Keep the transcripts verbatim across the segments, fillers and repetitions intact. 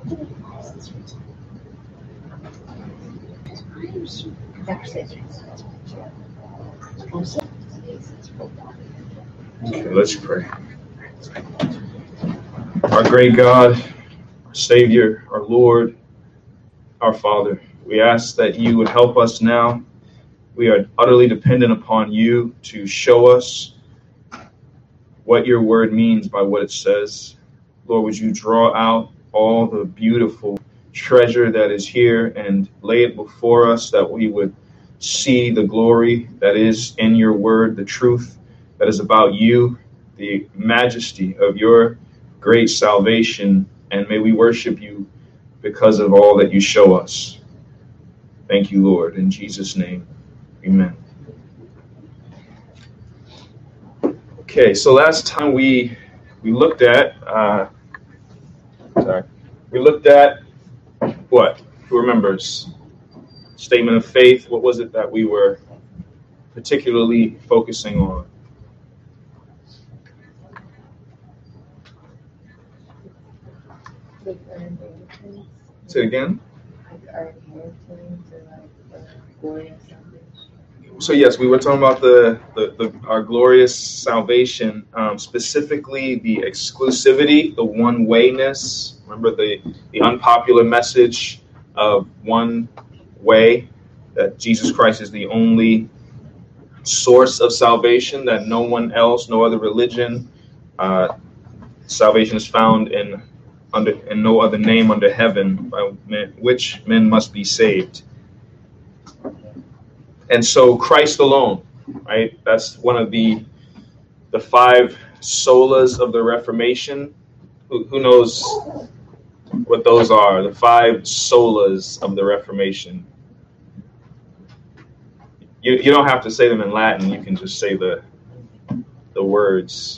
Okay, let's pray. Our great God, our Savior, our Lord, our Father, we ask that you would help us now. We are utterly dependent upon you to show us what your word means by what it says. Lord, would you draw out all the beautiful treasure that is here and lay it before us, that we would see the glory that is in your word, the truth that is about you, the majesty of your great salvation, and may we worship you because of all that you show us. Thank you, Lord. In Jesus' name, amen. Okay, so last time we we looked at uh, sorry, we looked at what? Who remembers? Statement of faith. What was it that we were particularly focusing on? Say it again. So yes, we were talking about the, the, the our glorious salvation, um, specifically the exclusivity, the one-wayness. Remember the, the unpopular message of one way, that Jesus Christ is the only source of salvation, that no one else, no other religion, uh, salvation is found in under in no other name under heaven by men, which men must be saved. And so Christ alone, right? That's one of the the five solas of the Reformation. Who, who knows what those are? The five solas of the Reformation. You you don't have to say them in Latin. You can just say the the words.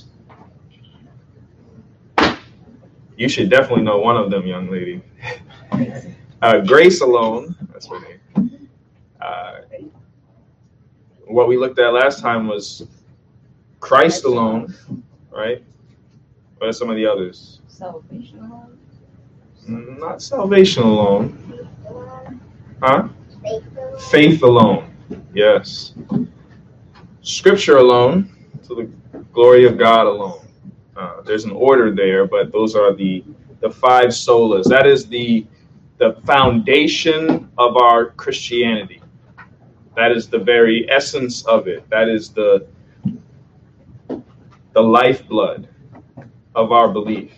You should definitely know one of them, young lady. uh, grace alone. That's her name. Uh, what we looked at last time was Christ alone, right? What are some of the others? Salvation alone. Not salvation alone. Huh? Faith alone. Yes. Scripture alone. To the glory of God alone. Uh, there's an order there, but those are the the five solas. That is the the foundation of our Christianity. That is the very essence of it. That is the the lifeblood of our belief.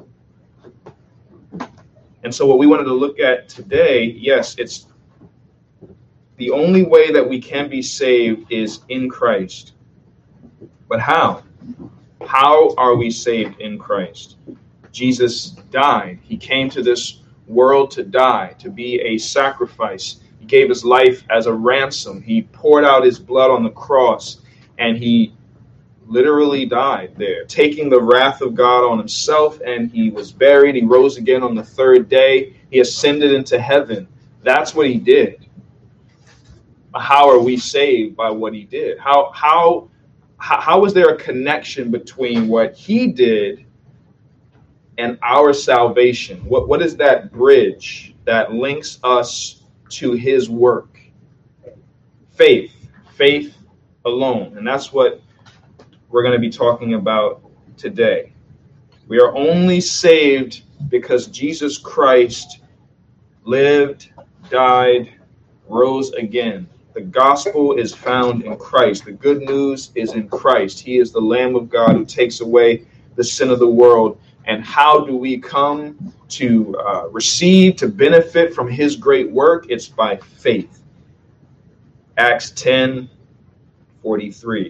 And so what we wanted to look at today, yes, it's the only way that we can be saved is in Christ. But how? How are we saved in Christ? Jesus died. He came to this world to die, to be a sacrifice. He gave his life as a ransom. He poured out his blood on the cross, and he literally died there, taking the wrath of God on himself, and he was buried. He rose again on the third day. He ascended into heaven. That's what he did. How are we saved? By what he did? How how how, how is there a connection between what he did and our salvation? What what is that bridge that links us to his work? Faith, faith alone. And that's what we're going to be talking about today. We are only saved because Jesus Christ lived, died, rose again. The gospel is found in Christ. The good news is in Christ. He is the Lamb of God who takes away the sin of the world. And how do we come to uh, receive, to benefit from his great work? It's by faith. Acts ten forty-three.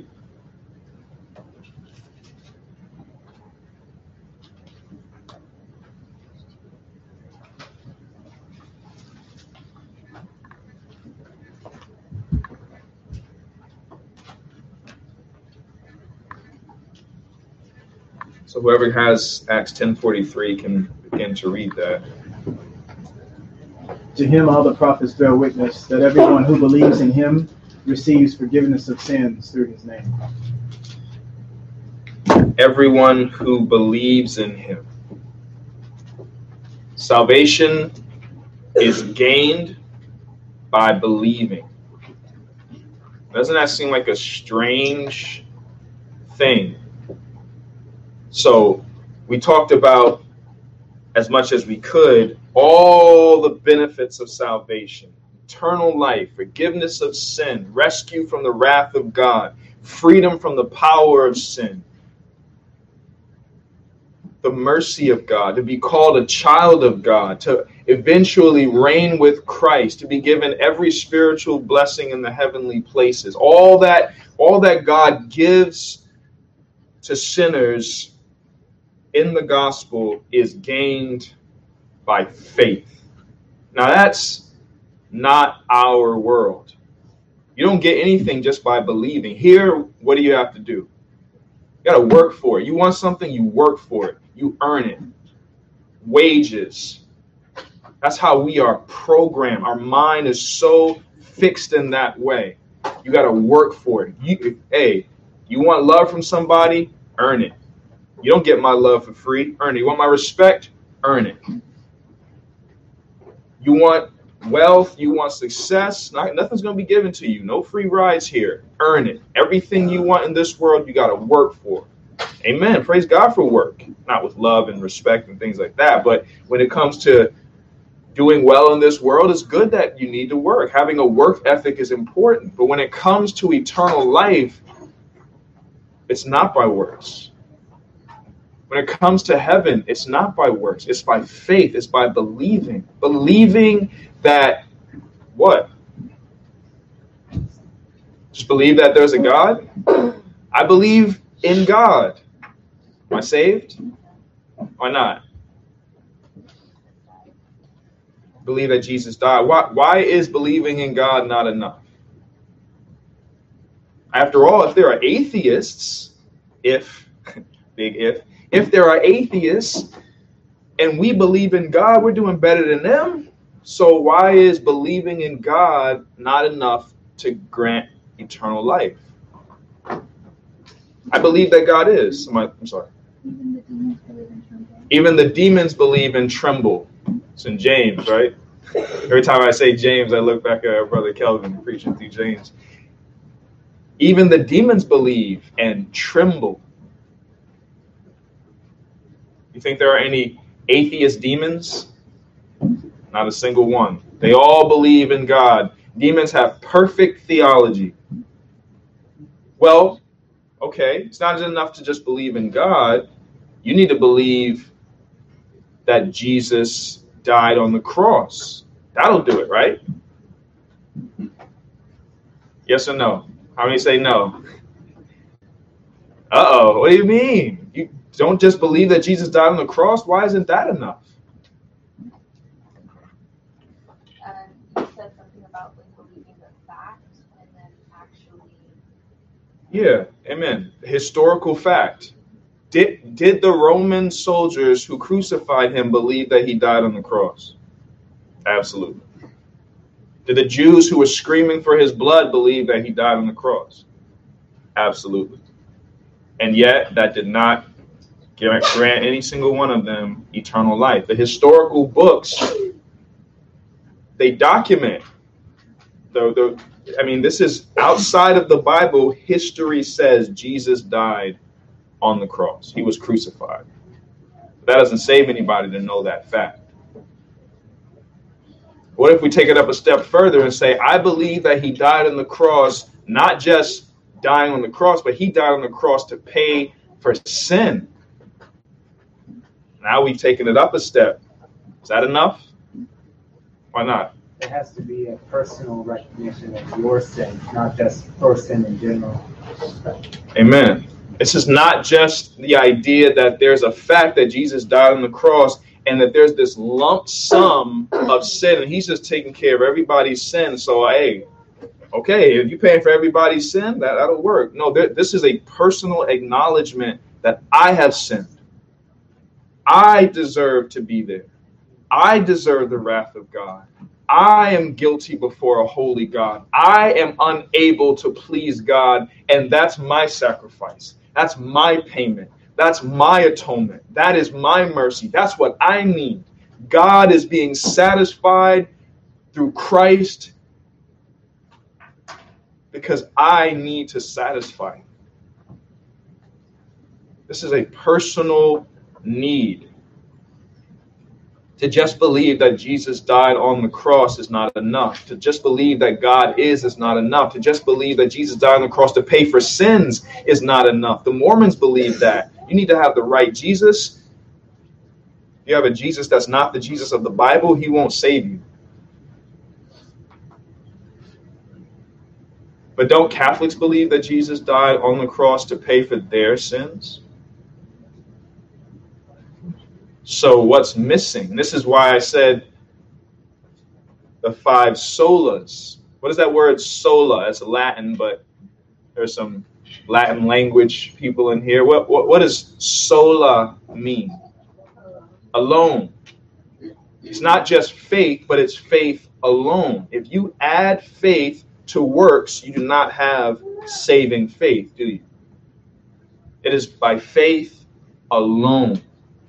So whoever has Acts ten forty-three can begin to read that. To him all the prophets bear witness that everyone who believes in him receives forgiveness of sins through his name. Everyone who believes in him. Salvation is gained by believing. Doesn't that seem like a strange thing? So we talked about, as much as we could, all the benefits of salvation: eternal life, forgiveness of sin, rescue from the wrath of God, freedom from the power of sin, the mercy of God, to be called a child of God, to eventually reign with Christ, to be given every spiritual blessing in the heavenly places. All that, all that God gives to sinners in the gospel is gained by faith. Now, that's not our world. You don't get anything just by believing. Here, what do you have to do? You got to work for it. You want something, you work for it. You earn it. Wages. That's how we are programmed. Our mind is so fixed in that way. You got to work for it. You, hey, you want love from somebody? Earn it. You don't get my love for free. Earn it. You want my respect? Earn it. You want wealth? You want success? Not, nothing's going to be given to you. No free rides here. Earn it. Everything you want in this world, you got to work for. Amen. Praise God for work. Not with love and respect and things like that. But when it comes to doing well in this world, it's good that you need to work. Having a work ethic is important. But when it comes to eternal life, it's not by works. When it comes to heaven, it's not by works. It's by faith. It's by believing. Believing that what? Just believe that there's a God? I believe in God. Am I saved? Why not? Believe that Jesus died. Why, why is believing in God not enough? After all, if there are atheists, if, big if, if there are atheists and we believe in God, we're doing better than them. So why is believing in God not enough to grant eternal life? I believe that God is. Am I, I'm sorry. Even the demons believe and tremble. It's in James, right? Every time I say James, I look back at our brother Kelvin preaching through James. Even the demons believe and tremble. You think there are any atheist demons? Not a single one. They all believe in God. Demons have perfect theology. Well, okay, it's not enough to just believe in God. You need to believe that Jesus died on the cross. That'll do it, right? Yes or no? How many say no? Uh-oh, what do you mean? You don't just believe that Jesus died on the cross? Why isn't that enough? Uh, you said something about like believing the facts and then actually... Yeah, amen. Historical fact. Did, did the Roman soldiers who crucified him believe that he died on the cross? Absolutely. Did the Jews who were screaming for his blood believe that he died on the cross? Absolutely. And yet, that did not grant any single one of them eternal life. The historical books, they document. The, the, I mean, this is outside of the Bible. History says Jesus died on the cross. He was crucified. That doesn't save anybody to know that fact. What if we take it up a step further and say, I believe that he died on the cross, not just dying on the cross, but he died on the cross to pay for sin. Now we've taken it up a step. Is that enough? Why not? It has to be a personal recognition of your sin, not just for sin in general. Amen. This is not just the idea that there's a fact that Jesus died on the cross and that there's this lump sum of sin, and he's just taking care of everybody's sin. So, hey, okay, if you're paying for everybody's sin, that, that'll work. No, there, this is a personal acknowledgement that I have sinned. I deserve to be there. I deserve the wrath of God. I am guilty before a holy God. I am unable to please God, and that's my sacrifice. That's my payment. That's my atonement. That is my mercy. That's what I need. God is being satisfied through Christ because I need to satisfy. This is a personal need. To just believe that Jesus died on the cross is not enough. To just believe that God is is not enough. To just believe that Jesus died on the cross to pay for sins is not enough. The Mormons believe that. You need to have the right Jesus. If you have a Jesus that's not the Jesus of the Bible, he won't save you. But don't Catholics believe that Jesus died on the cross to pay for their sins? So what's missing? This is why I said the five solas. What is that word sola? It's Latin, but there's some Latin language people in here. What, what, what does sola mean? Alone. It's not just faith, but it's faith alone. If you add faith to works, you do not have saving faith, do you? It is by faith alone.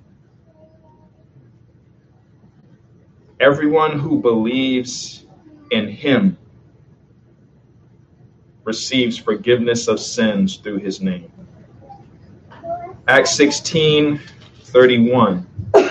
Everyone who believes in him receives forgiveness of sins through his name. Acts sixteen thirty-one.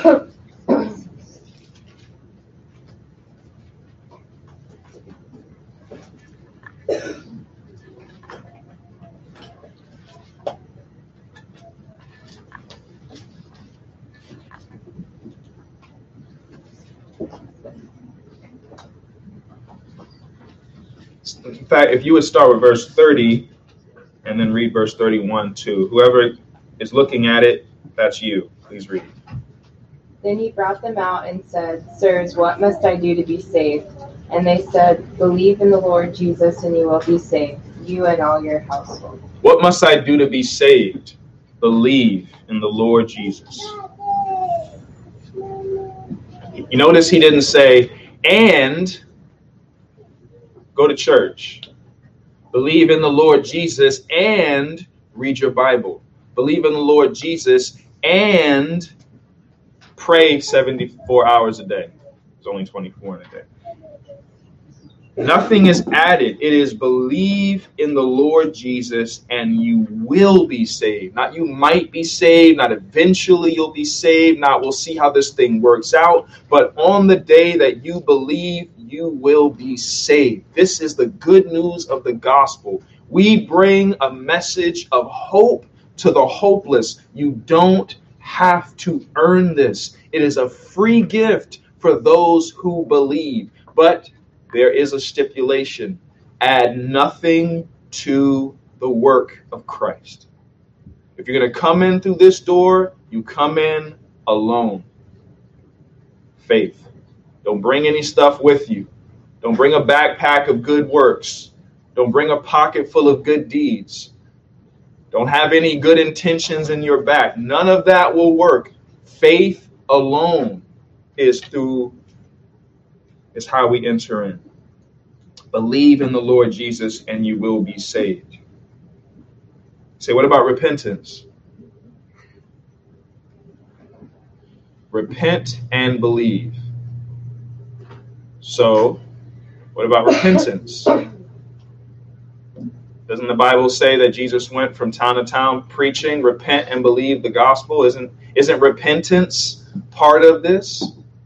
In fact, if you would start with verse thirty and then read verse thirty-one too. Whoever is looking at it, that's you. Please read. Then he brought them out and said, Sirs, what must I do to be saved? And they said, Believe in the Lord Jesus, and you will be saved, you and all your household. What must I do to be saved? Believe in the Lord Jesus. You notice he didn't say, and go to church. Believe in the Lord Jesus and read your Bible. Believe in the Lord Jesus and pray seventy-four hours a day. It's only twenty-four in a day. Nothing is added. It is believe in the Lord Jesus and you will be saved. Not you might be saved, not eventually you'll be saved, not we'll see how this thing works out. But on the day that you believe, you will be saved. This is the good news of the gospel. We bring a message of hope to the hopeless. You don't have to earn this. It is a free gift for those who believe. But there is a stipulation. Add nothing to the work of Christ. If you're going to come in through this door, you come in alone. Faith. Don't bring any stuff with you. Don't bring a backpack of good works. Don't bring a pocket full of good deeds. Don't have any good intentions in your back. None of that will work. Faith alone is through is how we enter in. Believe in the Lord Jesus and you will be saved. Say, what about repentance? Repent and believe. So, what about repentance? Doesn't the Bible say that Jesus went from town to town preaching, repent and believe the gospel? Isn't, isn't repentance part of this?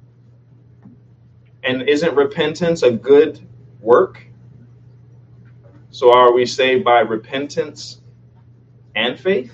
And isn't repentance a good work? So are we saved by repentance and faith?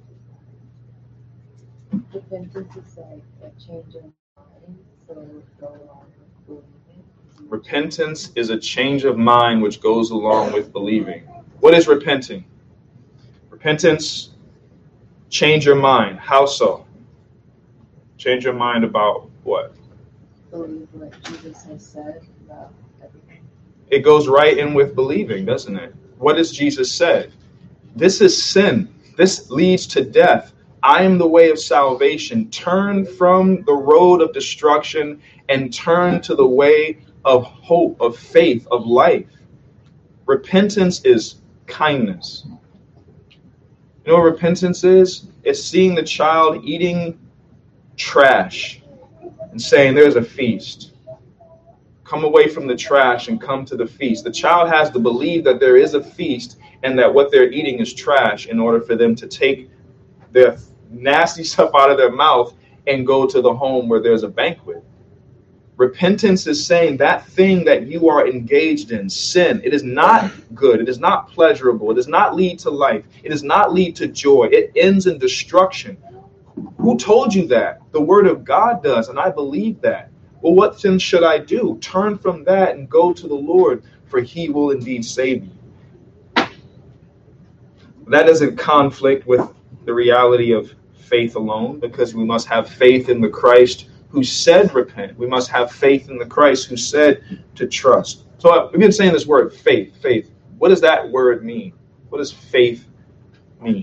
Repentance is like a change of mind, so go along with believing. Repentance is a change of mind which goes along with believing. What is repenting? Repentance, change your mind. How so? Change your mind about what? Believe what Jesus has said about everything. It goes right in with believing, doesn't it? What has Jesus said? This is sin. This leads to death. I am the way of salvation. Turn from the road of destruction and turn to the way of hope, of faith, of life. Repentance is kindness. You know what repentance is? It's seeing the child eating trash and saying, there's a feast. Come away from the trash and come to the feast. The child has to believe that there is a feast and that what they're eating is trash in order for them to take their nasty stuff out of their mouth and go to the home where there's a banquet. Repentance is saying that thing that you are engaged in, sin, it is not good. It is not pleasurable. It does not lead to life. It does not lead to joy. It ends in destruction. Who told you that? The word of God does, and I believe that. Well, what then should I do? Turn from that and go to the Lord, for he will indeed save you. That doesn't conflict with the reality of faith alone, because we must have faith in the Christ who said repent. We must have faith in the Christ who said to trust. So we've been saying this word, faith, faith. What does that word mean? What does faith mean?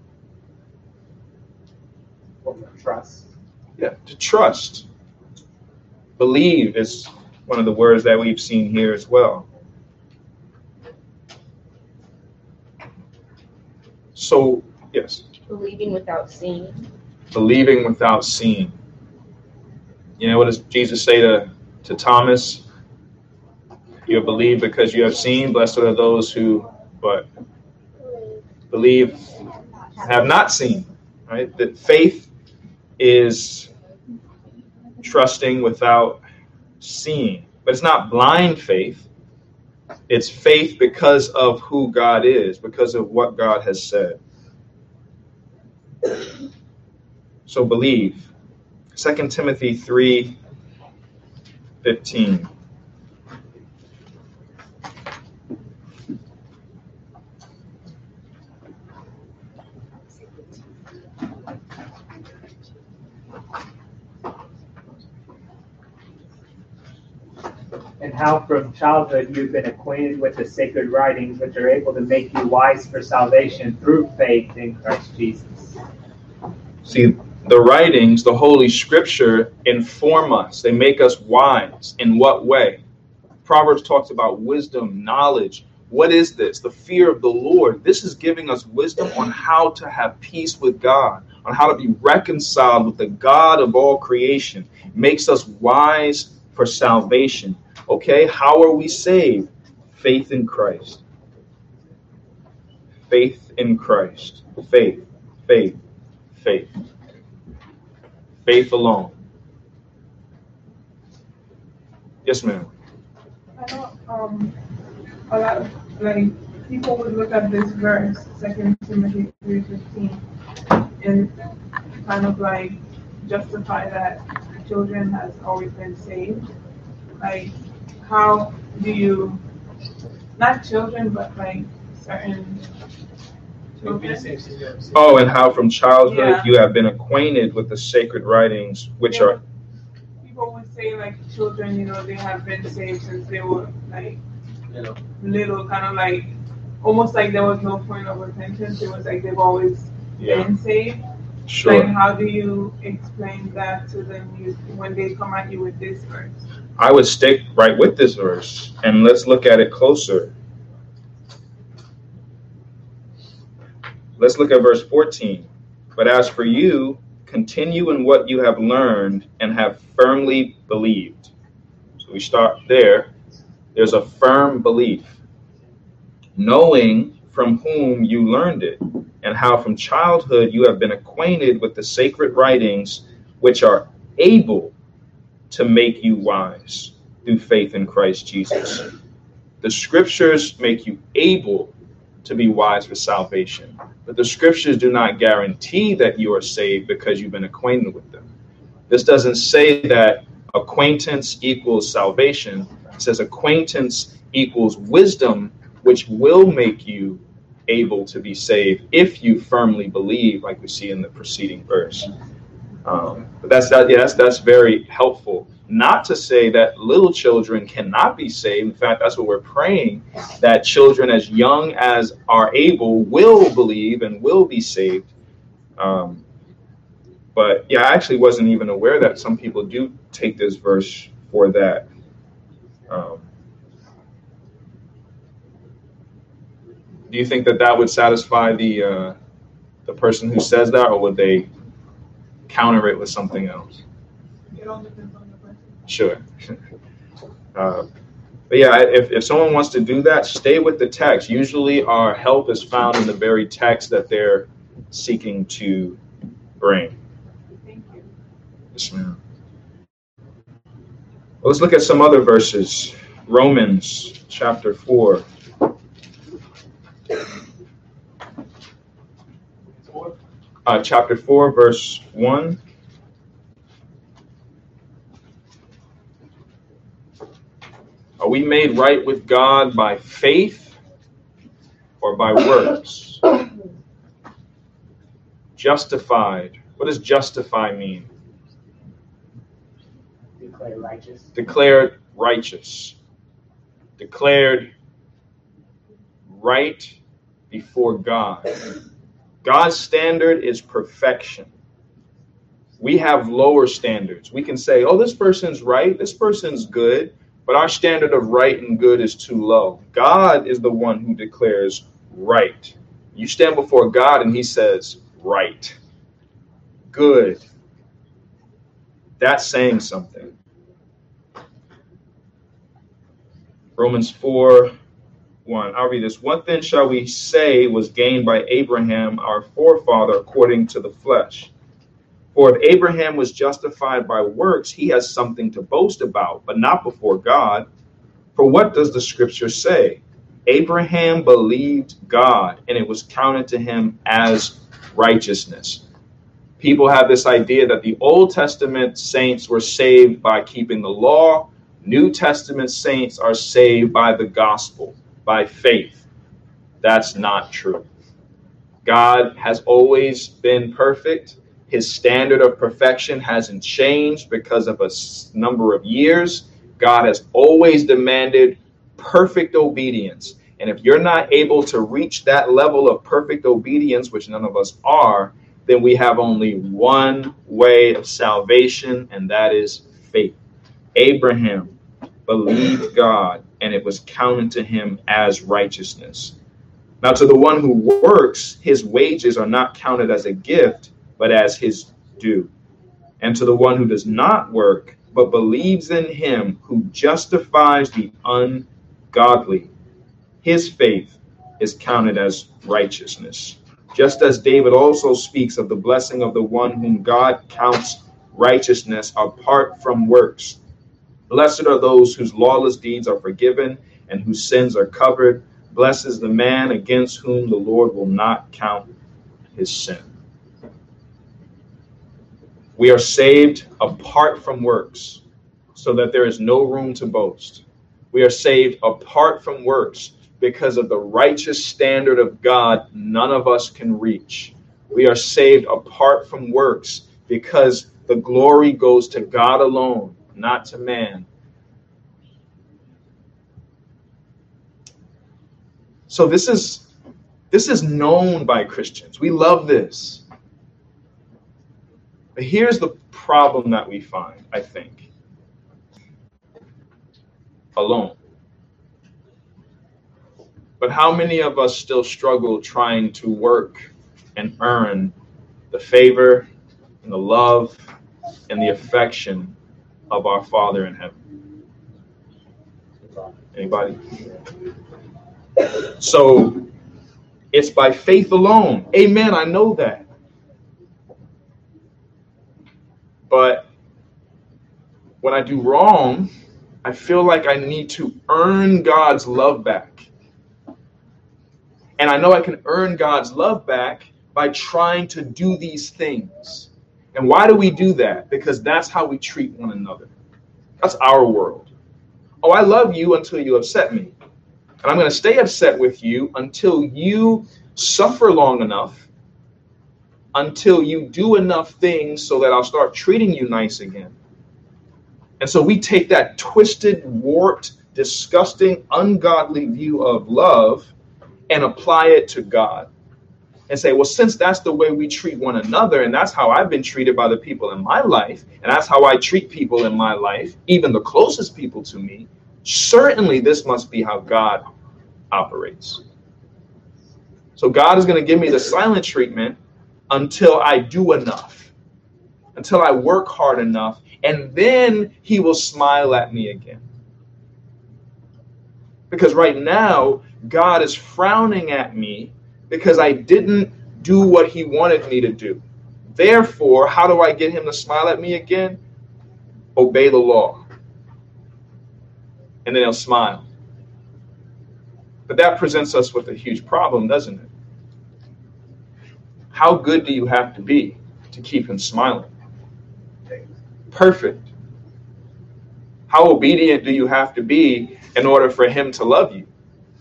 Well, trust. Yeah, to trust. Believe is one of the words that we've seen here as well. So, yes. Believing without seeing. Believing without seeing. You know, what does Jesus say to, to Thomas? You have believed because you have seen. Blessed are those who, but believe, have not seen. Right? That faith is trusting without seeing. But it's not blind faith. It's faith because of who God is, because of what God has said. So believe. Second Timothy three fifteen. And how from childhood you've been acquainted with the sacred writings, which are able to make you wise for salvation through faith in Christ Jesus. See, the writings, the Holy Scripture, inform us. They make us wise. In what way? Proverbs talks about wisdom, knowledge. What is this? The fear of the Lord. This is giving us wisdom on how to have peace with God, on how to be reconciled with the God of all creation. It makes us wise for salvation. Okay, how are we saved? Faith in Christ. Faith in Christ. Faith, faith, faith. Faith alone. Yes, ma'am. I know um, a lot of like people would look at this verse, Second Timothy three fifteen, and kind of like justify that children has always been saved. Like, how do you, not children, but like certain children? Oh, and how from childhood Yeah. you have been acquainted with the sacred writings, which Yeah. are. People would say like children, you know, they have been saved since they were like little, little kind of like almost like there was no point of repentance. It was like they've always Yeah. been saved. Sure. Like, how do you explain that to them you, when they come at you with this verse? I would stick right with this verse, and let's look at it closer. Let's look at verse fourteen. But as for you, continue in what you have learned and have firmly believed. So we start there. There's a firm belief, knowing from whom you learned it, and how from childhood you have been acquainted with the sacred writings, which are able to make you wise through faith in Christ Jesus. The scriptures make you able to be wise for salvation, but the scriptures do not guarantee that you are saved because you've been acquainted with them. This doesn't say that acquaintance equals salvation. It says acquaintance equals wisdom, which will make you able to be saved if you firmly believe, like we see in the preceding verse. Um, but that's that. Yeah, that's that's very helpful. Not to say that little children cannot be saved. In fact, that's what we're praying, that children as young as are able will believe and will be saved. Um, but yeah, I actually wasn't even aware that some people do take this verse for that. Um, do you think that that would satisfy the uh, the person who says that, or would they counter it with something else? it all depends on the person. Sure. Uh, but yeah, if, if someone wants to do that, stay with the text. Usually our help is found in the very text that they're seeking to bring. Thank you. Yes, ma'am. Well, let's look at some other verses. Romans chapter four. Uh, chapter four, verse one. Are we made right with God by faith or by works? Justified. What does justify mean? Declared righteous. Declared righteous. Declared right before God. God's standard is perfection. We have lower standards. We can say, oh, this person's right, this person's good, but our standard of right and good is too low. God is the one who declares right. You stand before God and he says, right, good. That's saying something. Romans four, one. I'll read this. What then shall we say was gained by Abraham, our forefather, according to the flesh? For if Abraham was justified by works, he has something to boast about, but not before God. For what does the scripture say? Abraham believed God, and it was counted to him as righteousness. People have this idea that the Old Testament saints were saved by keeping the law. New Testament saints are saved by the gospel, by faith. That's not true. God has always been perfect. His standard of perfection hasn't changed because of a number of years. God has always demanded perfect obedience. And if you're not able to reach that level of perfect obedience, which none of us are, then we have only one way of salvation, and that is faith. Abraham believed God, and it was counted to him as righteousness. Now, to the one who works, his wages are not counted as a gift, but as his due. And to the one who does not work, but believes in him who justifies the ungodly, his faith is counted as righteousness. Just as David also speaks of the blessing of the one whom God counts righteousness apart from works. Blessed are those whose lawless deeds are forgiven and whose sins are covered. Blessed is the man against whom the Lord will not count his sin. We are saved apart from works, so that there is no room to boast. We are saved apart from works because of the righteous standard of God none of us can reach. We are saved apart from works because the glory goes to God alone, not to man. So this is this is known by Christians. We love this. But here's the problem that we find, I think. Alone. But how many of us still struggle trying to work and earn the favor and the love and the affection of our Father in heaven? Anybody? So it's by faith alone. Amen. I know that. But when I do wrong, I feel like I need to earn God's love back. And I know I can earn God's love back by trying to do these things. And why do we do that? Because that's how we treat one another. That's our world. Oh, I love you until you upset me. And I'm going to stay upset with you until you suffer long enough, until you do enough things so that I'll start treating you nice again. And so we take that twisted, warped, disgusting, ungodly view of love and apply it to God and say, well, since that's the way we treat one another, and that's how I've been treated by the people in my life, and that's how I treat people in my life, even the closest people to me, certainly this must be how God operates. So God is going to give me the silent treatment until I do enough, until I work hard enough and then he will smile at me again. Because right now, God is frowning at me because I didn't do what he wanted me to do. Therefore, how do I get him to smile at me again? Obey the law. And then he'll smile. But that presents us with a huge problem, doesn't it? How good do you have to be to keep him smiling? Perfect. How obedient do you have to be in order for him to love you?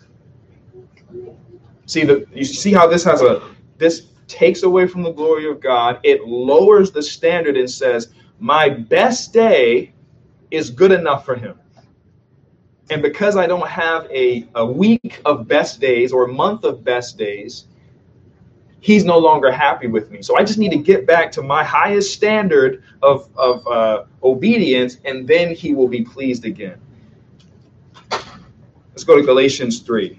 See, the, you see how this has a, this takes away from the glory of God. It lowers the standard and says, my best day is good enough for him. And because I don't have a, a week of best days or a month of best days, he's no longer happy with me. So I just need to get back to my highest standard of, of uh, obedience, and then he will be pleased again. Let's go to Galatians three.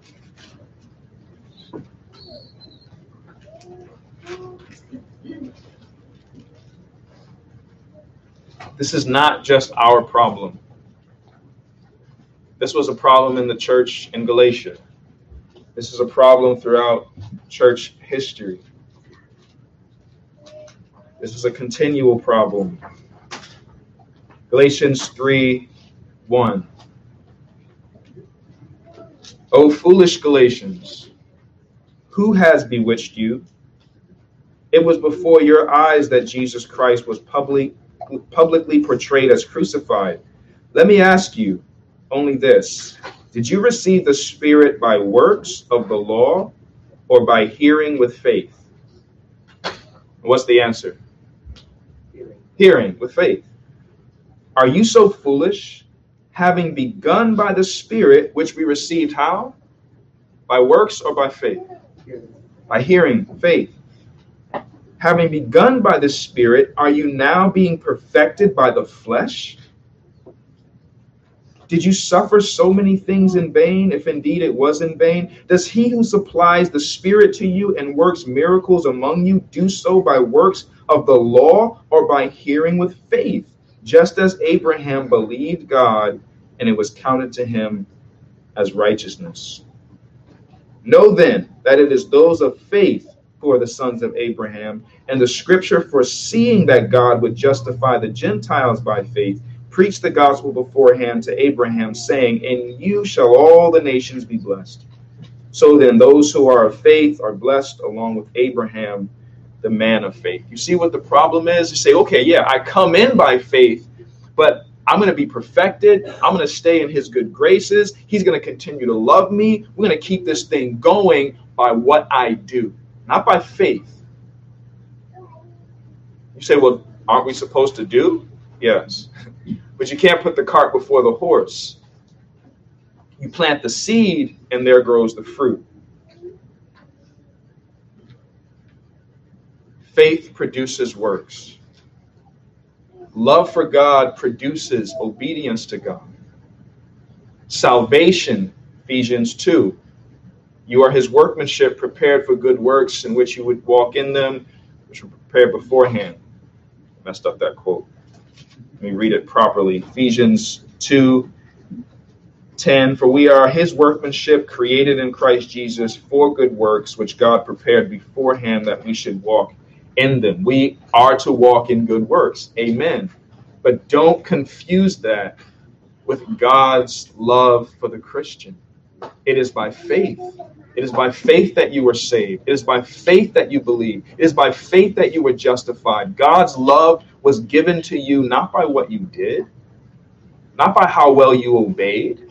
This is not just our problem. This was a problem in the church in Galatia. This is a problem throughout church history. This is a continual problem. Galatians three one. O foolish Galatians, who has bewitched you? It was before your eyes that Jesus Christ was public, publicly portrayed as crucified. Let me ask you only this. Did you receive the Spirit by works of the law or by hearing with faith? What's the answer? Hearing. Hearing with faith. Are you so foolish? Having begun by the Spirit, which we received how? By works or by faith? Hearing. By hearing, faith. Having begun by the Spirit, are you now being perfected by the flesh? Did you suffer so many things in vain, if indeed it was in vain? Does he who supplies the Spirit to you and works miracles among you do so by works of the law or by hearing with faith? Just as Abraham believed God, and it was counted to him as righteousness. Know then that it is those of faith who are the sons of Abraham, and the scripture, foreseeing that God would justify the Gentiles by faith, preached the gospel beforehand to Abraham, saying, in you shall all the nations be blessed. So then those who are of faith are blessed along with Abraham, the man of faith. You see what the problem is? You say, okay, yeah, I come in by faith, but I'm going to be perfected. I'm going to stay in his good graces. He's going to continue to love me. We're going to keep this thing going by what I do, not by faith. You say, well, aren't we supposed to do? Yes. But you can't put the cart before the horse. You plant the seed, and there grows the fruit. Faith produces works. Love for God produces obedience to God. Salvation, Ephesians two. You are his workmanship, prepared for good works, in which you would walk in them, which were prepared beforehand. Messed up that quote. Let me read it properly. Ephesians two ten. For we are his workmanship, created in Christ Jesus for good works, which God prepared beforehand that we should walk in them. We are to walk in good works. Amen. But don't confuse that with God's love for the Christian. It is by faith. It is by faith that you were saved. It is by faith that you believe. It is by faith that you were justified. God's love was given to you not by what you did, not by how well you obeyed.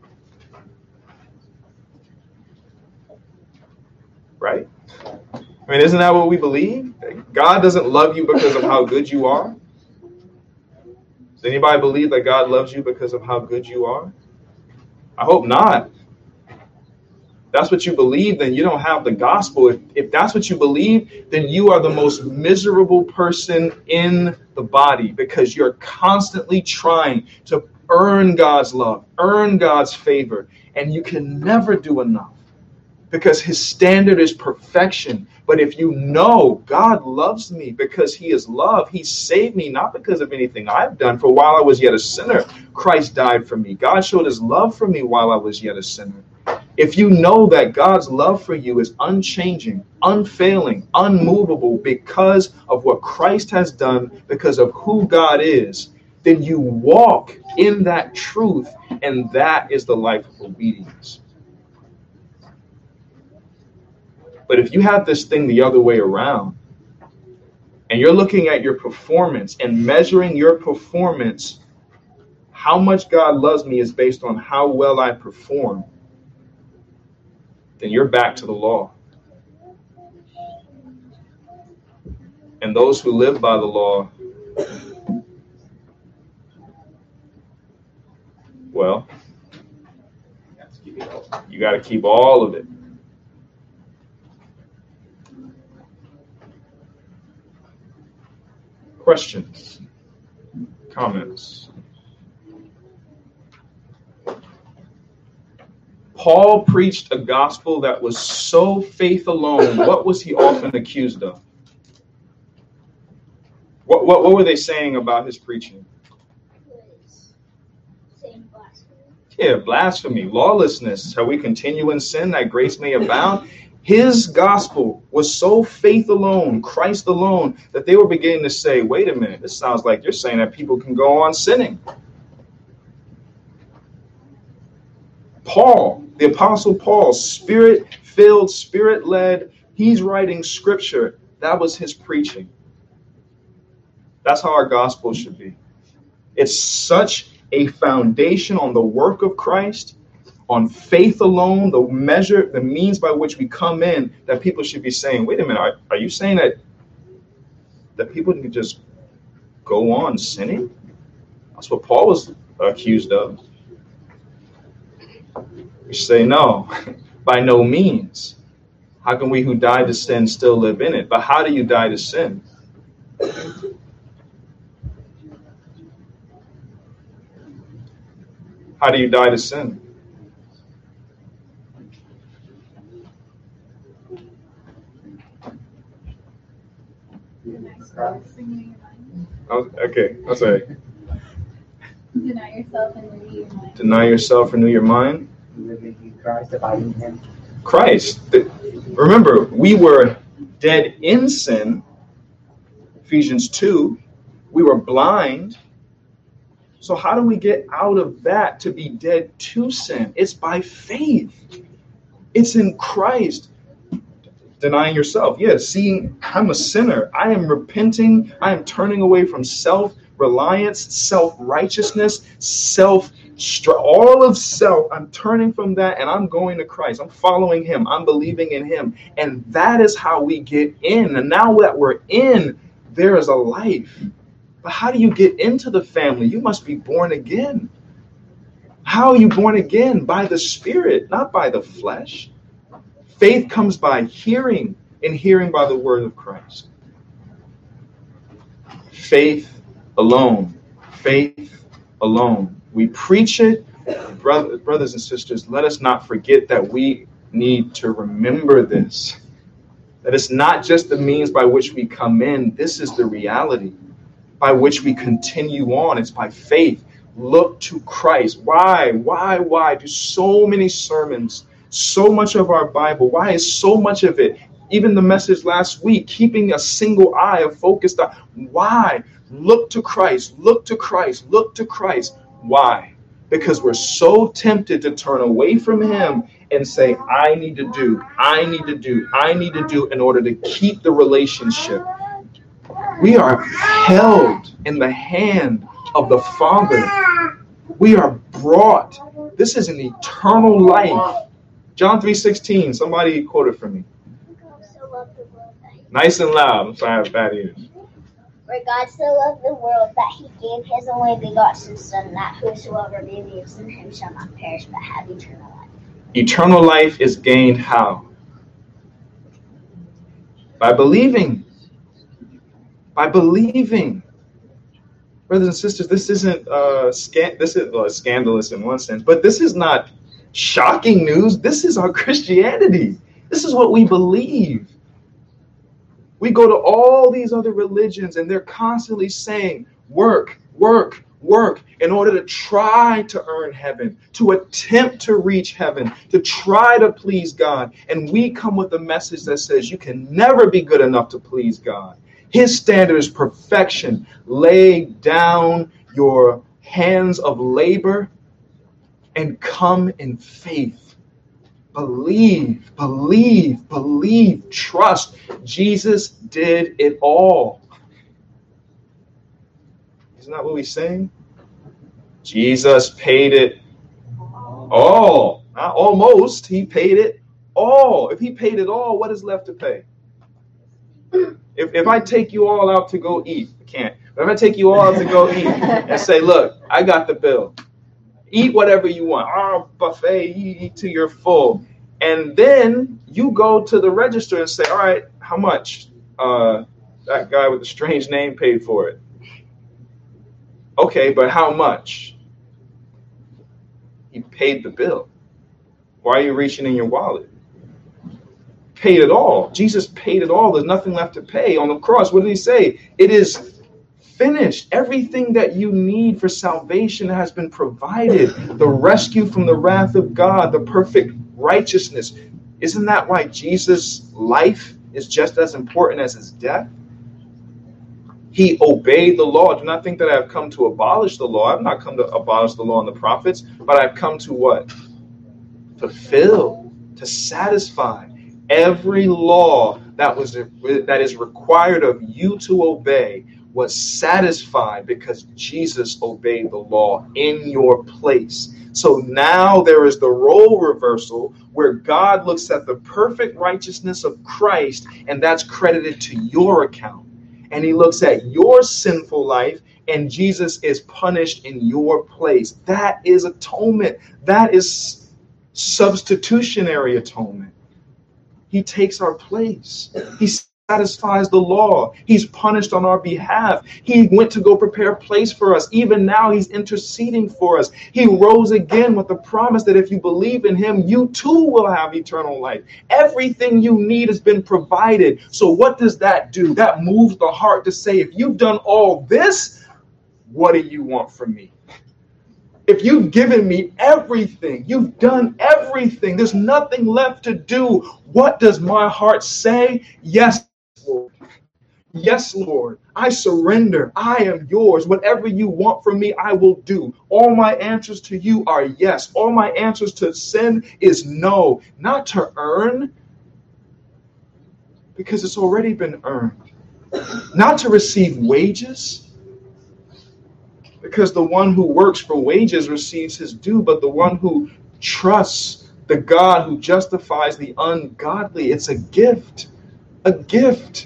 Right? I mean, isn't that what we believe? God doesn't love you because of how good you are. Does anybody believe that God loves you because of how good you are? I hope not. If that's what you believe, then you don't have the gospel. If, if that's what you believe, then you are the most miserable person in the body, because you're constantly trying to earn God's love, earn God's favor, and you can never do enough. because his standard is perfection. But if you know God loves me because he is love, he saved me not because of anything I've done. For while I was yet a sinner, Christ died for me. God showed his love for me while I was yet a sinner. If you know that God's love for you is unchanging, unfailing, unmovable because of what Christ has done, because of who God is, then you walk in that truth, and that is the life of obedience. But if you have this thing the other way around, and you're looking at your performance and measuring your performance, how much God loves me is based on how well I perform, then you're back to the law. And those who live by the law, well, you got to keep all of it. Questions? Comments? Paul preached a gospel that was so faith alone. What was he often accused of? What, what, what were they saying about his preaching? Saying blasphemy. Yeah, blasphemy, lawlessness. Shall we continue in sin that grace may abound? His gospel was so faith alone, Christ alone, that they were beginning to say, wait a minute, this sounds like you're saying that people can go on sinning. Paul, the Apostle Paul, spirit-filled, spirit-led, he's writing scripture. That was his preaching. That's how our gospel should be. It's such a foundation on the work of Christ, on faith alone, the measure, the means by which we come in, that people should be saying, wait a minute, are, are you saying that, that people can just go on sinning? That's what Paul was accused of. We say, no, by no means. How can we who died to sin still live in it? But how do you die to sin? How do you die to sin? Oh, okay, that's right. Deny yourself and renew your mind. Deny yourself, renew your mind. Living in Christ, abiding in him. Christ. The, remember, we were dead in sin. Ephesians two. We were blind. So how do we get out of that to be dead to sin? It's by faith. It's in Christ. Denying yourself. Yes, seeing I'm a sinner. I am repenting. I am turning away from self-reliance, self-righteousness, self, all of self. I'm turning from that and I'm going to Christ. I'm following him. I'm believing in him. And that is how we get in. And now that we're in, there is a life. But how do you get into the family? You must be born again. How are you born again? By the Spirit, not by the flesh. Faith comes by hearing, and hearing by the word of Christ. Faith alone. Faith alone. We preach it. Brother, brothers and sisters, let us not forget that we need to remember this. That it's not just the means by which we come in. This is the reality by which we continue on. It's by faith. Look to Christ. Why? Why? Why do so many sermons, so much of our Bible, why is so much of it, even the message last week, keeping a single eye, a focused eye? Why? Look to Christ. Look to Christ. Look to Christ. Why? Because we're so tempted to turn away from him and say, I need to do, I need to do, I need to do in order to keep the relationship. We are held in the hand of the Father. We are brought. This is an eternal life. John three sixteen. Somebody quote it for me. Nice and loud. I'm sorry I have bad ears. For God so loved the world that he gave his only begotten Son, that whosoever believes in him shall not perish but have eternal life. Eternal life is gained how? By believing. By believing. Brothers and sisters, this isn't uh, scan- this is uh, scandalous in one sense, but this is not shocking news. This is our Christianity. This is what we believe. We go to all these other religions and they're constantly saying, work, work, work in order to try to earn heaven, to attempt to reach heaven, to try to please God. And we come with a message that says you can never be good enough to please God. His standard is perfection. Lay down your hands of labor and come in faith. Believe, believe, believe, trust. Jesus did it all. Isn't that what we sing? Jesus paid it all. Not almost. He paid it all. If he paid it all, what is left to pay? If, if I take you all out to go eat, I can't. But if I take you all out to go eat and say, look, I got the bill. Eat whatever you want. Oh, buffet, you eat till you're full. And then you go to the register and say, all right, how much? Uh, that guy with the strange name paid for it. Okay, but how much? He paid the bill. Why are you reaching in your wallet? Paid it all. Jesus paid it all. There's nothing left to pay. On the cross, what did he say? It is finished. Everything that you need for salvation has been provided. The rescue from the wrath of God, the perfect righteousness. Isn't that why Jesus' life is just as important as his death? He obeyed the law. Do not think that I have come to abolish the law. I've not come to abolish the law and the prophets, but I've come to what? Fulfill, to satisfy. Every law that was that is required of you to obey was satisfied because Jesus obeyed the law in your place. So now there is the role reversal where God looks at the perfect righteousness of Christ and that's credited to your account. And he looks at your sinful life and Jesus is punished in your place. That is atonement. That is substitutionary atonement. He takes our place. He satisfies the law. He's punished on our behalf. He went to go prepare a place for us. Even now, he's interceding for us. He rose again with the promise that if you believe in him, you too will have eternal life. Everything you need has been provided. So what does that do? That moves the heart to say, if you've done all this, what do you want from me? If you've given me everything, you've done everything, there's nothing left to do. What does my heart say? Yes, Lord. Yes, Lord. I surrender. I am yours. Whatever you want from me, I will do. All my answers to you are yes. All my answers to sin is no. Not to earn, because it's already been earned. Not to receive wages, because the one who works for wages receives his due, but the one who trusts the God who justifies the ungodly, it's a gift, a gift.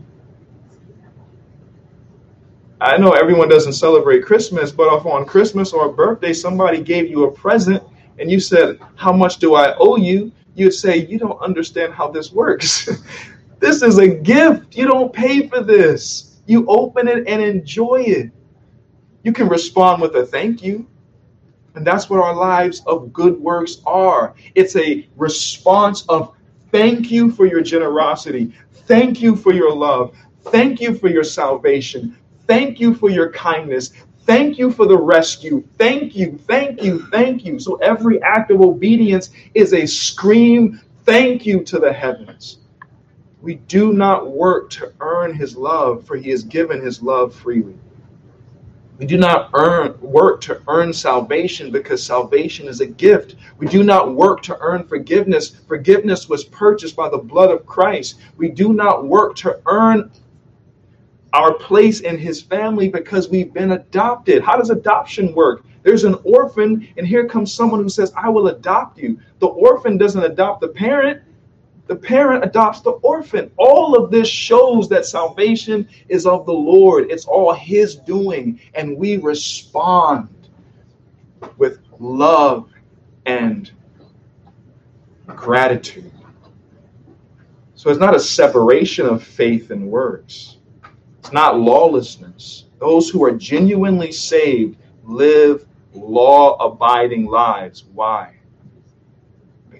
I know everyone doesn't celebrate Christmas, but if on Christmas or a birthday, somebody gave you a present and you said, how much do I owe you? You'd say, you don't understand how this works. This is a gift. You don't pay for this. You open it and enjoy it. You can respond with a thank you. And that's what our lives of good works are. It's a response of thank you for your generosity. Thank you for your love. Thank you for your salvation. Thank you for your kindness. Thank you for the rescue. Thank you, thank you, thank you. So every act of obedience is a scream, thank you to the heavens. We do not work to earn his love, for he has given his love freely. We do not earn work to earn salvation, because salvation is a gift. We do not work to earn forgiveness. Forgiveness was purchased by the blood of Christ. We do not work to earn our place in his family, because we've been adopted. How does adoption work? There's an orphan, and here comes someone who says, I will adopt you. The orphan doesn't adopt the parent. The parent adopts the orphan. All of this shows that salvation is of the Lord. It's all his doing. And we respond with love and gratitude. So it's not a separation of faith and works. It's not lawlessness. Those who are genuinely saved live law-abiding lives. Why?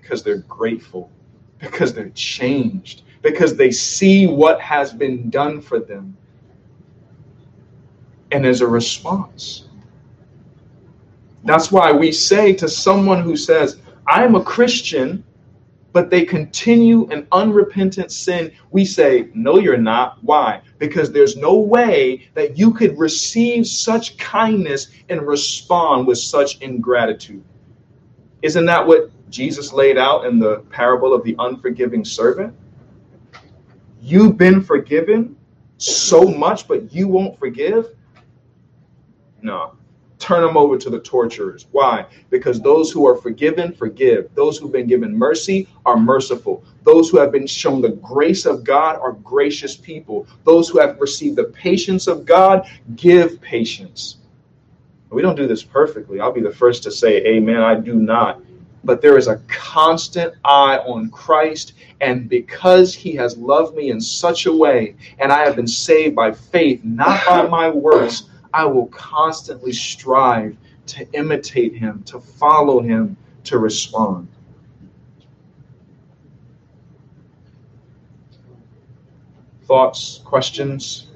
Because they're grateful, because they're changed, because they see what has been done for them. And there's a response. That's why we say to someone who says, I'm a Christian, but they continue in unrepentant sin, we say, no, you're not. Why? Because there's no way that you could receive such kindness and respond with such ingratitude. Isn't that what Jesus laid out in the parable of the unforgiving servant? You've been forgiven so much, but you won't forgive? No. Turn them over to the torturers. Why? Because those who are forgiven, forgive. Those who've been given mercy are merciful. Those who have been shown the grace of God are gracious people. Those who have received the patience of God give patience. We don't do this perfectly. I'll be the first to say, amen, I do not. But there is a constant eye on Christ. And because he has loved me in such a way, and I have been saved by faith, not by my works, I will constantly strive to imitate him, to follow him, to respond. Thoughts, questions?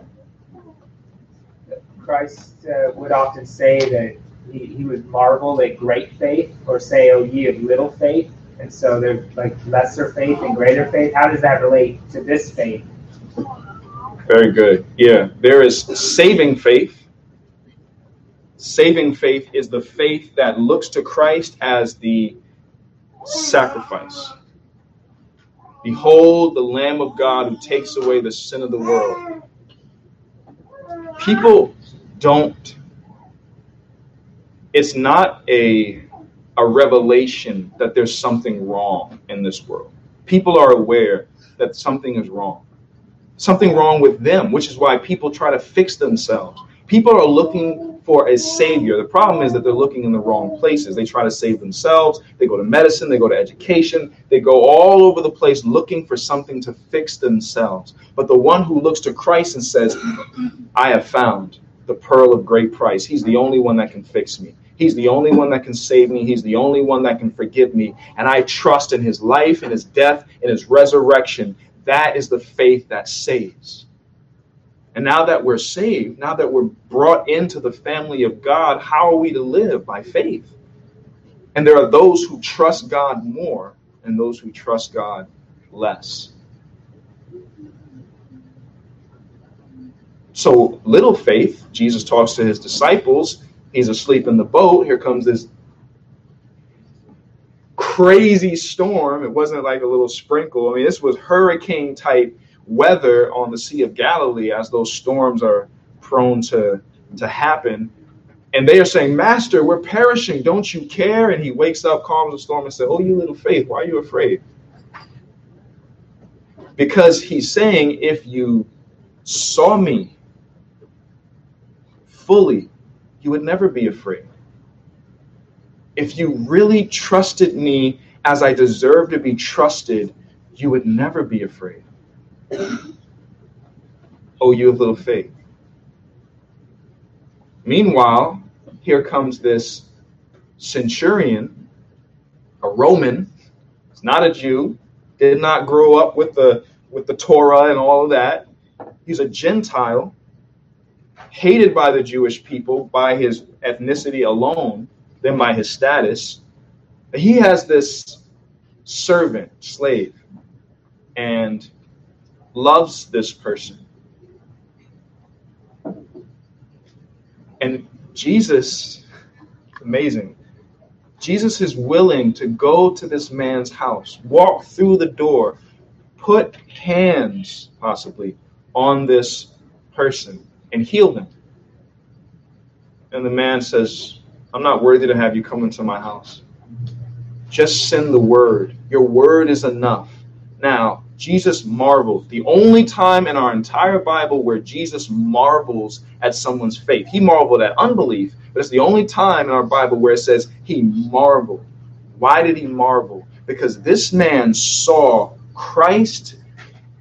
Christ uh, would often say that he, he would marvel at great faith, or say, oh, ye of little faith. And so there's like lesser faith and greater faith. How does that relate to this faith? Very good. Yeah, there is saving faith. Saving faith is the faith that looks to Christ as the sacrifice. Behold the Lamb of God who takes away the sin of the world. People don't, it's not a, a revelation that there's something wrong in this world. People are aware that something is wrong. Something wrong with them, which is why people try to fix themselves. People are looking for a savior. The problem is that they're looking in the wrong places. They try to save themselves. They go to medicine. They go to education. They go all over the place looking for something to fix themselves. But the one who looks to Christ and says, I have found the pearl of great price. He's the only one that can fix me. He's the only one that can save me. He's the only one that can forgive me. And I trust in his life, in his death, in his resurrection. That is the faith that saves. And now that we're saved, now that we're brought into the family of God, how are we to live? By faith. And there are those who trust God more and those who trust God less. So little faith, Jesus talks to his disciples. He's asleep in the boat. Here comes this crazy storm. It wasn't like a little sprinkle. I mean, this was hurricane type weather on the Sea of Galilee, as those storms are prone to, to happen. And they are saying, Master, we're perishing. Don't you care? And he wakes up, calms the storm, and says, oh, you little faith, why are you afraid? Because he's saying, if you saw me fully, you would never be afraid. If you really trusted me as I deserve to be trusted, you would never be afraid. Oh, you have little faith. Meanwhile, here comes this centurion, a Roman. He's not a Jew, did not grow up with the with the Torah and all of that. He's a Gentile, hated by the Jewish people by his ethnicity alone, then by his status. He has this servant, slave, and loves this person. And Jesus, amazing, Jesus is willing to go to this man's house, walk through the door, put hands, possibly, on this person and heal them. And the man says, I'm not worthy to have you come into my house. Just send the word. Your word is enough. Now, Jesus marveled. The only time in our entire Bible where Jesus marvels at someone's faith. He marveled at unbelief, but it's the only time in our Bible where it says he marveled. Why did he marvel? Because this man saw Christ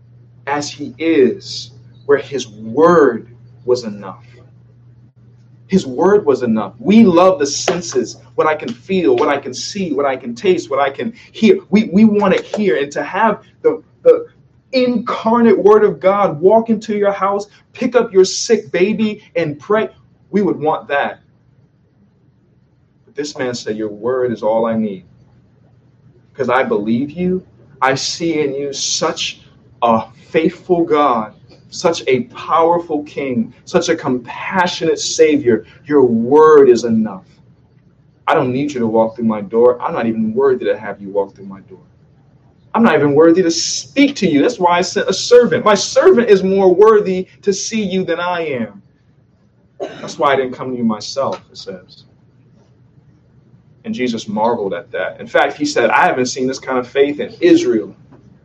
as he is, where his word was enough. His word was enough. We love the senses, what I can feel, what I can see, what I can taste, what I can hear. We, we want to hear, and to have the, the incarnate word of God walk into your house, pick up your sick baby and pray. We would want that. But this man said, your word is all I need. Because I believe you. I see in you such a faithful God, such a powerful King, such a compassionate Savior. Your word is enough. I don't need you to walk through my door. I'm not even worthy to have you walk through my door. I'm not even worthy to speak to you. That's why I sent a servant. My servant is more worthy to see you than I am. That's why I didn't come to you myself, it says. And Jesus marveled at that. In fact, he said, I haven't seen this kind of faith in Israel.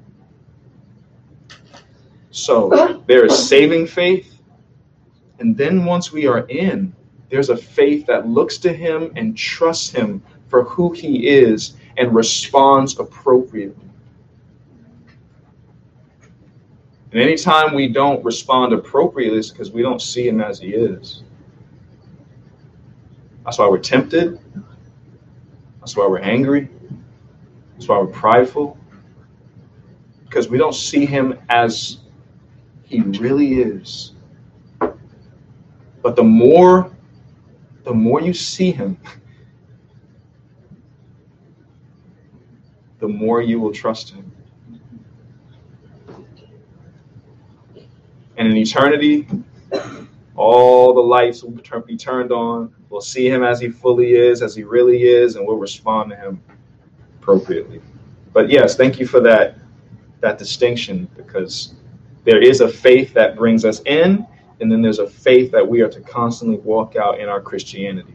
So there is saving faith. And then once we are in, there's a faith that looks to him and trusts him for who he is and responds appropriately. And anytime we don't respond appropriately, it's because we don't see him as he is. That's why we're tempted. That's why we're angry. That's why we're prideful. Because we don't see him as he really is. But the more, the more you see him, the more you will trust him. And in eternity, all the lights will be turned on. We'll see him as he fully is, as he really is, and we'll respond to him appropriately. But yes, thank you for that, that distinction, because there is a faith that brings us in, and then there's a faith that we are to constantly walk out in our Christianity.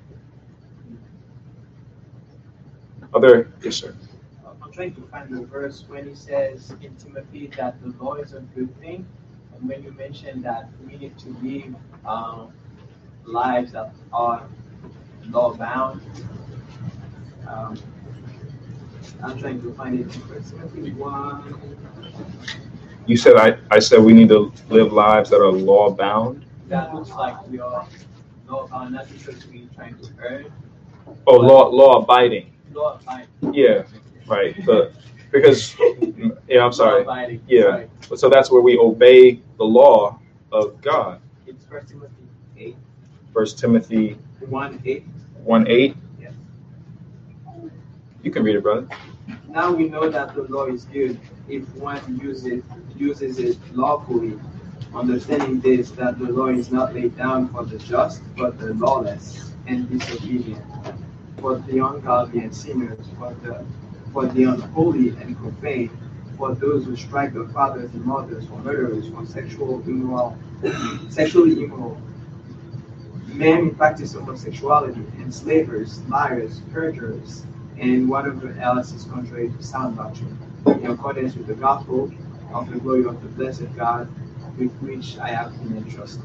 Other, yes, sir. I'm trying to find the verse when he says in Timothy that the law is a good thing. And when you mentioned that we need to live um, lives that are law bound, um, I'm trying to find it in First Timothy one. You said I, I said we need to live lives that are law bound. That looks like we are law bound, not because we're trying to earn. Oh, law law abiding. Law abiding. Yeah, right. But because yeah, I'm sorry. Law abiding. Yeah. Sorry. So that's where we obey the law of God. It's First Timothy eight. First Timothy one eight. one eight. Yes. You can read it, brother. Now we know that the law is good if one uses uses it lawfully, understanding this, that the law is not laid down for the just, but the lawless and disobedient, for the ungodly and sinners, for the for the unholy and profane, for those who strike their fathers and mothers, for murderers, for sexual immoral, sexually immoral, men in practice of homosexuality, enslavers, liars, perjurers, and whatever else is contrary to sound doctrine, in accordance with the gospel of the glory of the blessed God, with which I have been entrusted.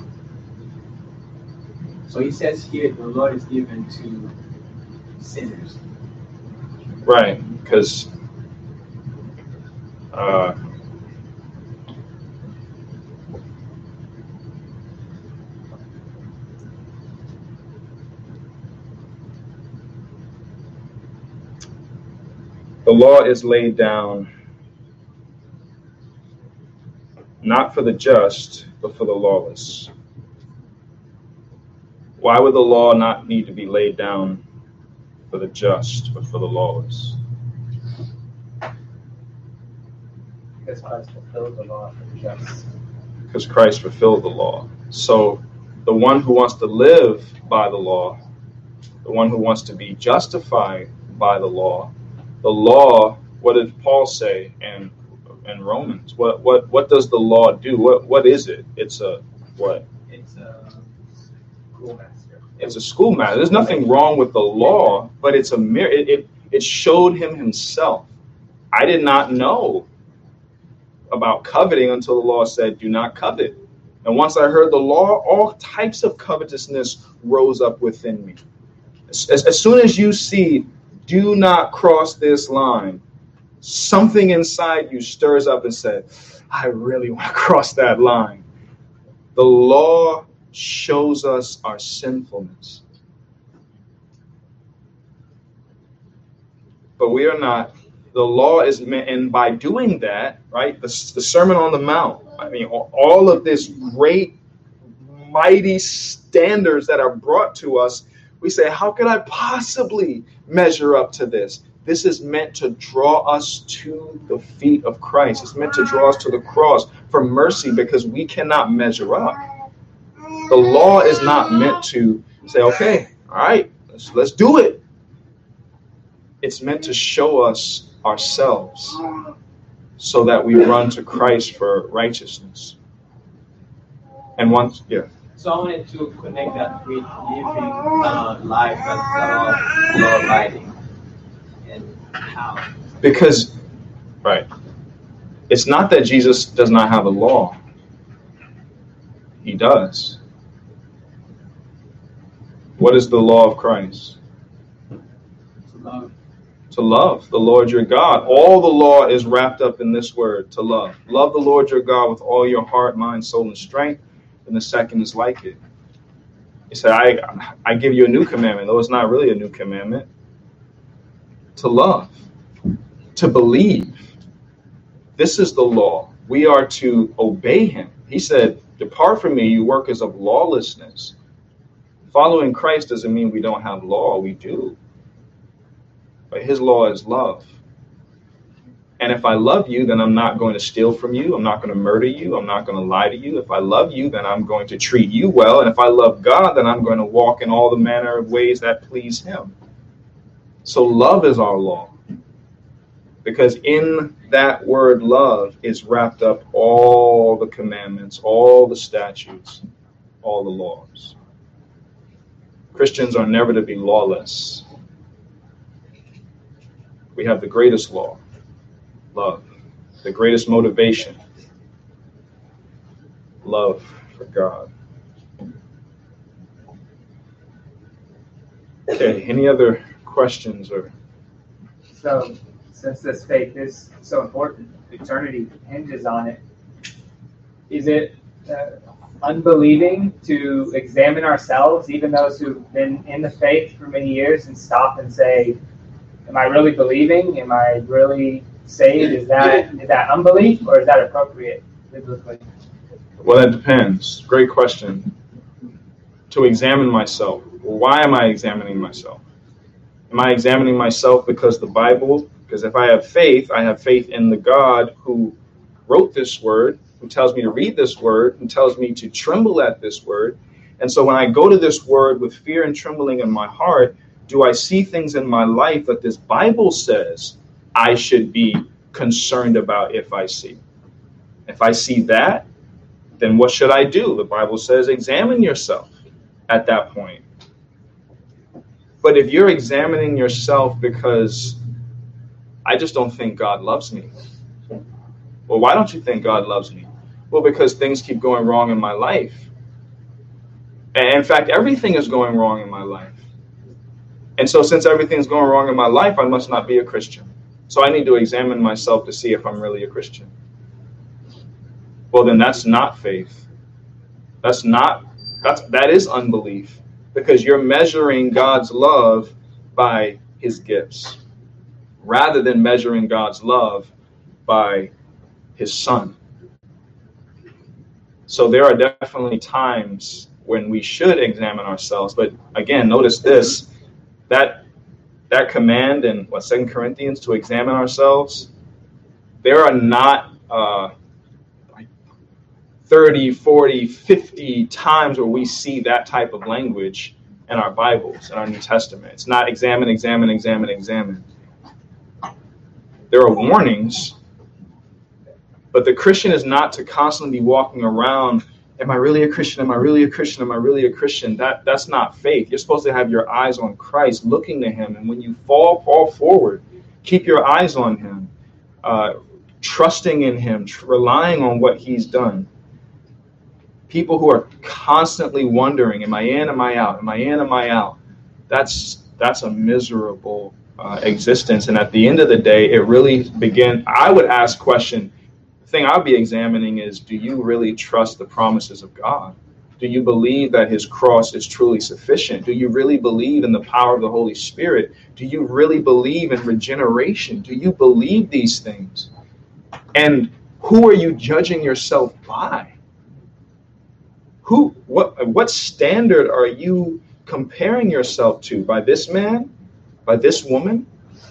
So he says here the law is given to sinners. Right, because uh, the law is laid down not for the just, but for the lawless. Why would the law not need to be laid down for the just, but for the lawless? Because Christ fulfilled the law for the just. Because Christ fulfilled the law. So the one who wants to live by the law, the one who wants to be justified by the law, the law, what did Paul say in, in Romans? What what what does the law do? What what is it? It's a what? It's a schoolmaster. It's a schoolmaster. There's nothing wrong with the law, but it's a mirror. It, it it showed him himself. I did not know about coveting until the law said, do not covet. And once I heard the law, all types of covetousness rose up within me. As, as, as soon as you see, do not cross this line, something inside you stirs up and says, I really want to cross that line. The law shows us our sinfulness. But we are not. The law is meant, and by doing that, right, the, the Sermon on the Mount, I mean, all of this great, mighty standards that are brought to us, we say, how could I possibly measure up to this? This is meant to draw us to the feet of Christ. It's meant to draw us to the cross for mercy, because we cannot measure up. The law is not meant to say, okay, all right, let's, let's do it. It's meant to show us ourselves so that we run to Christ for righteousness. And once, yeah. So I wanted to connect that with living uh, life that's law abiding, and how. Because, right, it's not that Jesus does not have a law. He does. What is the law of Christ? To love. To love the Lord your God. All the law is wrapped up in this word, to love. Love the Lord your God with all your heart, mind, soul, and strength. And the second is like it. He said, I, I give you a new commandment, though it's not really a new commandment. To love. To believe. This is the law. We are to obey him. He said, depart from me, you workers of lawlessness. Following Christ doesn't mean we don't have law. We do. But his law is love. And if I love you, then I'm not going to steal from you. I'm not going to murder you. I'm not going to lie to you. If I love you, then I'm going to treat you well. And if I love God, then I'm going to walk in all the manner of ways that please him. So love is our law. Because in that word love is wrapped up all the commandments, all the statutes, all the laws. Christians are never to be lawless. We have the greatest law, love. The greatest motivation, love for God. Okay, any other questions? Or So, since this faith is so important, eternity hinges on it, is it uh, unbelieving to examine ourselves, even those who've been in the faith for many years, and stop and say, am I really believing? Am I really saved? Is that is that unbelief, or is that appropriate biblically? Well, that depends. Great question. To examine myself. Why am I examining myself? Am I examining myself because the Bible, because if I have faith, I have faith in the God who wrote this word, who tells me to read this word, and tells me to tremble at this word. And so when I go to this word with fear and trembling in my heart, do I see things in my life that this Bible says I should be concerned about if I see? If I see that, then what should I do? The Bible says examine yourself at that point. But if you're examining yourself because I just don't think God loves me. Well, why don't you think God loves me? Well, because things keep going wrong in my life. And in fact, everything is going wrong in my life. And so since everything's going wrong in my life, I must not be a Christian. So I need to examine myself to see if I'm really a Christian. Well, then that's not faith. That's not, that's, that is unbelief, because you're measuring God's love by his gifts rather than measuring God's love by his son. So there are definitely times when we should examine ourselves. But again, notice this. That that command in what Second Corinthians to examine ourselves, there are not uh, like thirty, forty, fifty times where we see that type of language in our Bibles, in our New Testament. It's not examine, examine, examine, examine. There are warnings, but the Christian is not to constantly be walking around, am I really a Christian? Am I really a Christian? Am I really a Christian? That that's not faith. You're supposed to have your eyes on Christ, looking to him. And when you fall, fall forward. Keep your eyes on him, uh, trusting in him, tr- relying on what he's done. People who are constantly wondering, am I in, am I out? Am I in, am I out? That's that's a miserable uh, existence. And at the end of the day, it really begins, I would ask question, the thing I'll be examining is, do you really trust the promises of God? Do you believe that his cross is truly sufficient? Do you really believe in the power of the Holy Spirit? Do you really believe in regeneration? Do you believe these things? And who are you judging yourself by? Who, what, what standard are you comparing yourself to? By this man? By this woman?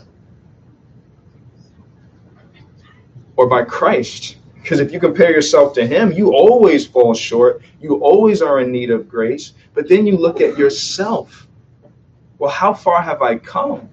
Or by Christ? Because if you compare yourself to him, you always fall short. You always are in need of grace. But then you look at yourself. Well, how far have I come?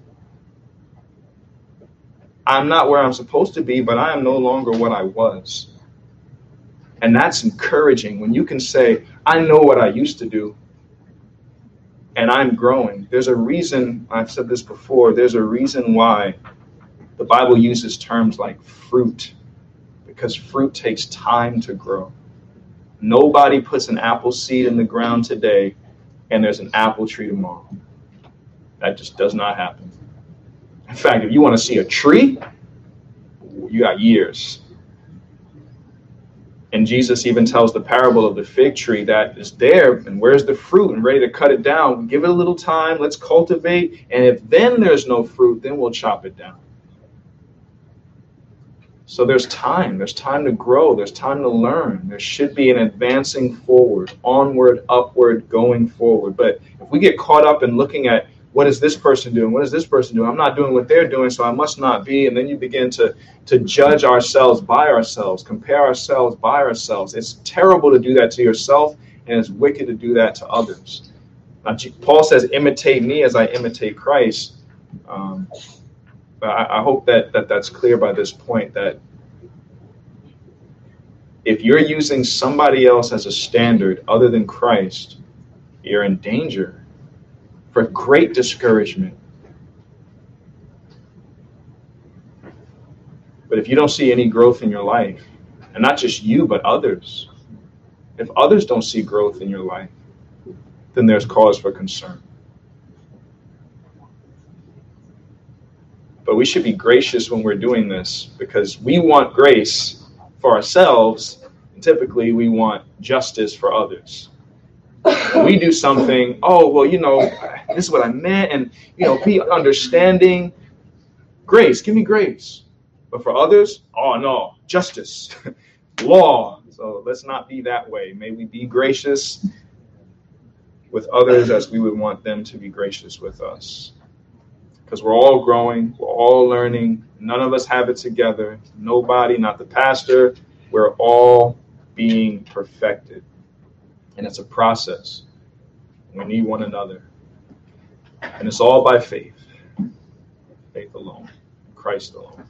I'm not where I'm supposed to be, but I am no longer what I was. And that's encouraging when you can say, I know what I used to do, and I'm growing. There's a reason, I've said this before, there's a reason why the Bible uses terms like fruit, because fruit takes time to grow. Nobody puts an apple seed in the ground today and there's an apple tree tomorrow. That just does not happen. In fact, if you want to see a tree, you got years. And Jesus even tells the parable of the fig tree that is there, and where's the fruit, and ready to cut it down. Give it a little time, let's cultivate, and if then there's no fruit, then we'll chop it down. So there's time. There's time to grow. There's time to learn. There should be an advancing forward, onward, upward, going forward. But if we get caught up in looking at what is this person doing? What is this person doing? I'm not doing what they're doing, so I must not be. And then you begin to, to judge ourselves by ourselves, compare ourselves by ourselves. It's terrible to do that to yourself, and it's wicked to do that to others. Now, Paul says, imitate me as I imitate Christ. Um, but I, I hope that, that that's clear by this point, that if you're using somebody else as a standard other than Christ, you're in danger. For great discouragement. But if you don't see any growth in your life, and not just you, but others, if others don't see growth in your life, then there's cause for concern. But we should be gracious when we're doing this, because we want grace for ourselves, and typically we want justice for others. When we do something, oh, well, you know, this is what I meant, and, you know, be understanding. Grace, give me grace. But for others, oh, no, justice, law. So let's not be that way. May we be gracious with others as we would want them to be gracious with us. Because we're all growing, we're all learning. None of us have it together. Nobody, not the pastor. We're all being perfected. And it's a process. We need one another. And it's all by faith. Faith alone. Christ alone.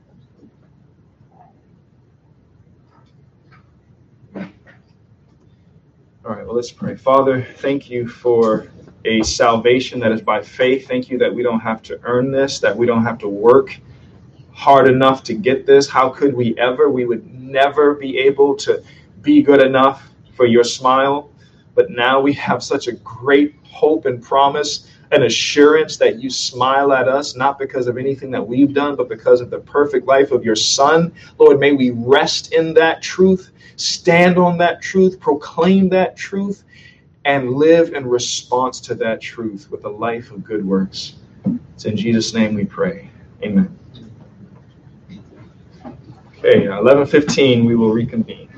All right, well, let's pray. Father, thank you for a salvation that is by faith. Thank you that we don't have to earn this, that we don't have to work hard enough to get this. How could we ever? We would never be able to be good enough for your smile. But now we have such a great hope and promise, an assurance that you smile at us, not because of anything that we've done, but because of the perfect life of your Son. Lord, may we rest in that truth, stand on that truth, proclaim that truth, and live in response to that truth with a life of good works. It's in Jesus' name we pray. Amen. Okay, eleven fifteen, we will reconvene.